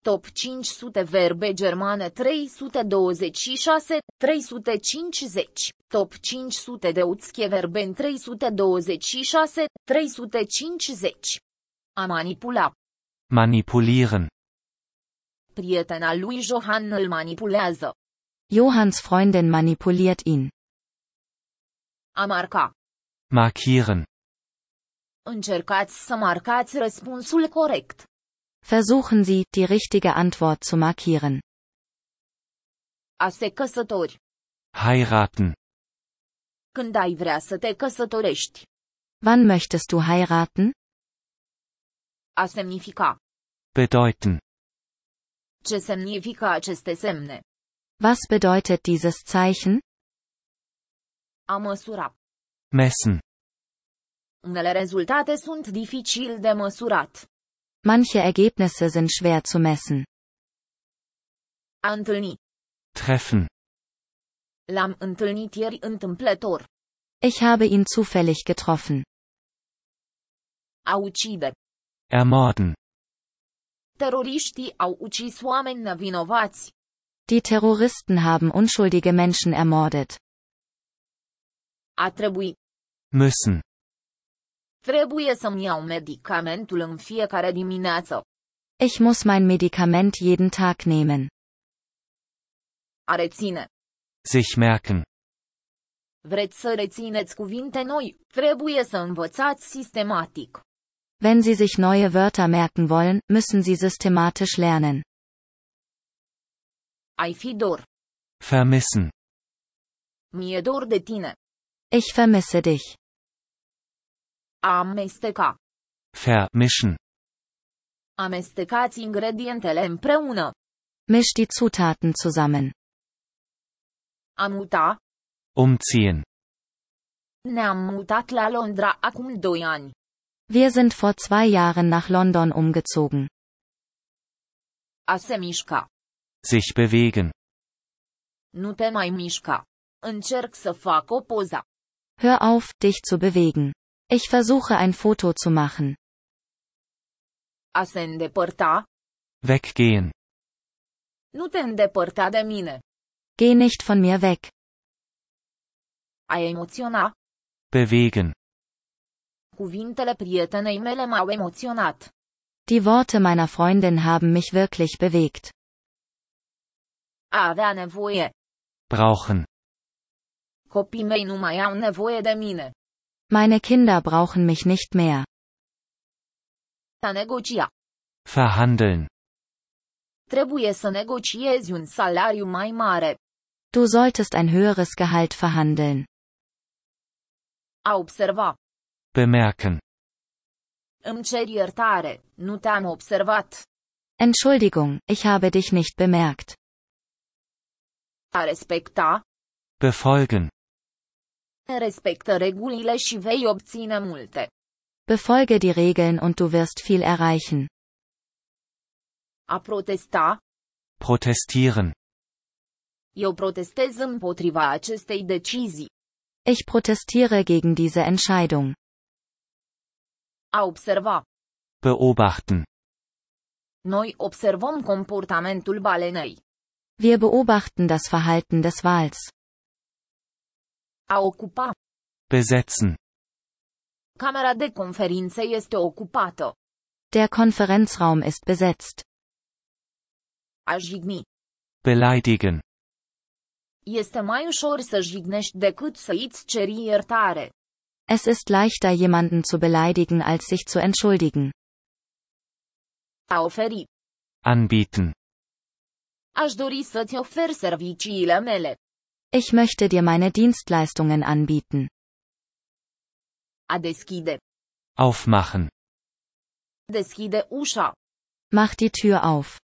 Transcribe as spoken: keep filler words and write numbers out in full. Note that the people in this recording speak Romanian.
Top cinci sute verbe germane trei sute douăzeci și șase, trei sute cincizeci. Top cinci sute de uțche verben trei sute douăzeci și șase, trei sute cincizeci. A manipula. Manipulieren. Prietena lui Johann îl manipulează. Johanns Freundin manipuliert ihn. A marca. Markieren. Încercați să marcați răspunsul corect. Versuchen Sie, die richtige Antwort zu markieren. A se căsători. Heiraten. Când ai vrea să te căsătorești. Wann möchtest du heiraten? A semnifica. Bedeuten. Ce semnifică aceste semne? Was bedeutet dieses Zeichen? A măsura. Messen. Unele rezultate sunt dificil de măsurat. Manche Ergebnisse sind schwer zu messen. A întâlni. Treffen. L-am întâlnit ieri întâmplător. Ich habe ihn zufällig getroffen. A ucide. Ermorden. Teroriștii au ucis oameni nevinovați. Die Terroristen haben unschuldige Menschen ermordet. A trebui. Müssen. Trebuie să-mi iau medicamentul în fiecare dimineață. Ich muss mein Medikament jeden Tag nehmen. A reține. Sich merken. Vreți să rețineți cuvinte noi, trebuie să învățați sistematic. Wenn Sie sich neue Wörter merken wollen, müssen Sie systematisch lernen. Ai fi dor. Vermissen. Mi-e dor de tine. Ich vermisse dich. A amesteca. Vermischen. Amestecați ingredientele împreună. Misch die Zutaten zusammen. A muta. Umziehen. Ne-am mutat la Londra acum doi ani. Wir sind vor zwei Jahren nach London umgezogen. A se mișca. Sich bewegen. Nu te mai mișca. Încerc să fac o poză. Hör auf, dich zu bewegen. Ich versuche ein Foto zu machen. A se îndepărta. Weggehen. Nu te îndepărta de mine. Geh nicht von mir weg. A emoționa. Bewegen. Cuvintele prietenei mele m-au emoționat. Die Worte meiner Freundin haben mich wirklich bewegt. A avea nevoie. Brauchen. Copiii mei nu mai au nevoie de mine. Meine Kinder brauchen mich nicht mehr. A negocia. Verhandeln. Trebuie să negociezi un salariu mai mare. Du solltest ein höheres Gehalt verhandeln. A observa. Bemerken. Îmi cer iertare, nu te-am observat. Entschuldigung, ich habe dich nicht bemerkt. A respecta. Befolgen. Respectă regulile și vei obține multe. Befolge die Regeln und du wirst viel erreichen. A protesta. Protestieren. Eu protestez împotriva acestei decizii. Ich protestiere gegen diese Entscheidung. A observa. Beobachten. Noi observăm comportamentul balenei. Wir beobachten das Verhalten des Wals. A ocupa. Besetzen. Camera de conferințe este ocupată. Der Konferenzraum ist besetzt. A jigni. Beleidigen. Este mai ușor să jignești decât să îți ceri iertare. Es ist leichter, jemanden zu beleidigen, als sich zu entschuldigen. A oferi. Anbieten. Aș dori să-ți ofer serviciile mele. Ich möchte dir meine Dienstleistungen anbieten. A deschide. Aufmachen. Deschide ușa. Mach die Tür auf.